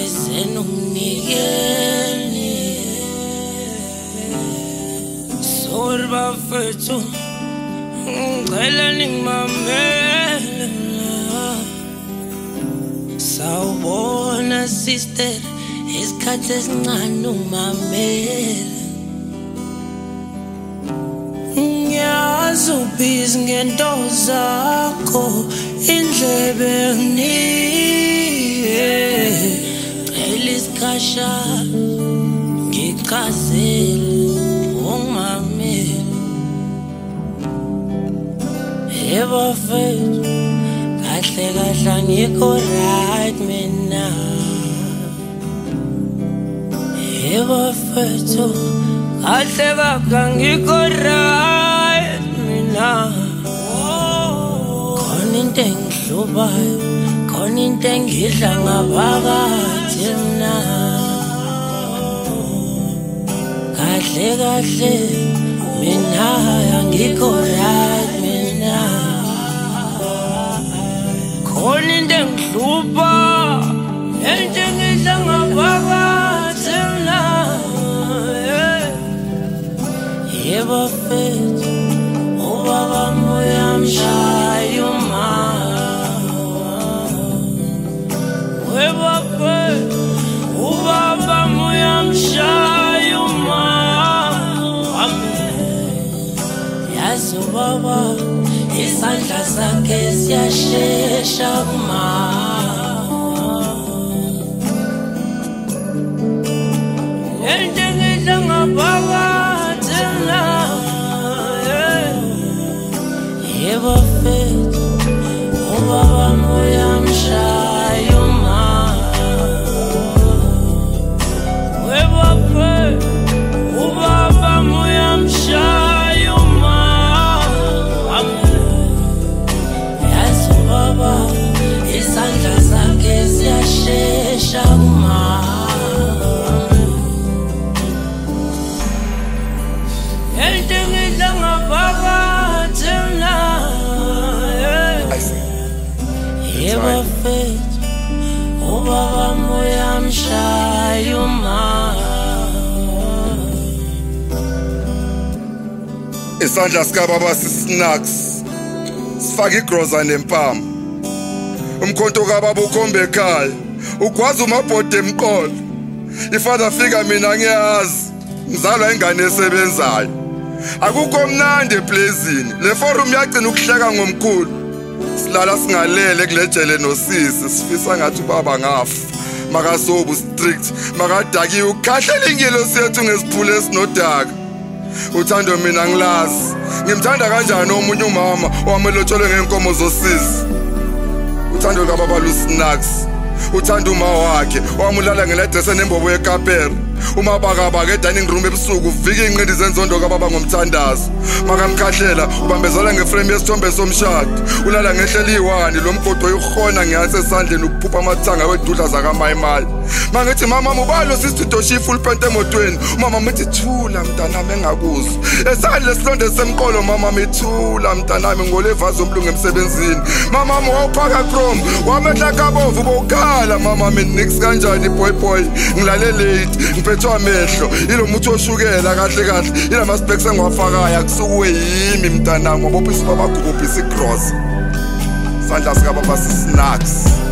esenumnikeni sorry bafethu ngicela ningimamele sawubona sister isikhathi esincane ungimamele ngiyazubhizi ngento zakho indlebe nginike cela isikhashana ngichazele ungimamele yebo fethu kahle kahle angikho right mina yebo fethu kahle kahle angikho right mina khona into engihlubayo khona into engidla ngaphakathi mina kahle kahle mina angikho right mina khona into engihluba into engidla ngaphakathi mina yebo fethu ubaba uyamshaya uma yebo fethu ubaba uyamshaya uma yazi ubaba isandla sakhe siyashesha kuma into engidla ngaphakathi mina yebo fethu ubaba uyamshaya uma yebo fethu ubaba uyamshaya uma yazi ubaba isandla sakhe siyashesha kuma into engidla ngaphakathi mina yebo fethu ubaba uyamshaya uma isandla sikababa sisnacks sifaka igroza nempama umkhonto kababa ukhombe ekhaya ugwaza umabhode emqolo ifather figure mina ngiyazi ngizalwa ingane esebenzayo akukho mnandi eplazini le forum yagcina ukuhleka ngomkhulu silala singalele kulejele nosisi sifisa ngathi ubaba ngafa makasobu strict makadakiwe ukhahlela ingelosi yethu ngesiphule esinodaka uthando mina ngilazi ngimthanda kanjani omunye umama owamelotshelwe ngenkomo zosisi uthando kababa lusinacks uthanda uma wakhe owamulala ngeladresa nembobo yekapera uma bakaba ke dining room ebusuku uvika inqindi zenzondo kababa ngomthandazo makamkhahlela ubambezela ngeframe yesithombe somshado ulala ngehleli iwani lomgodo yokhona ngiyathi esandleni ukuphupha amathanga wedudla zakaMayimayi mangithi mama ubalo sisitho full pente emotweni mama mithi thula mntanami engakuzwa esandle silonde semqolo mama mithula mntanami ngolevazi omlungu emsebenzini mama wawuphaka chrome wamehla kabovu bokhala mama minix kanjani boy ngilale late ngiphethe amehlo ilomuthi oshukela kahle kahle ilama specs engiwafakayo akusukuwe yimi mntanami ngobophisa babagubhisa igross sandla sikababa sisnacks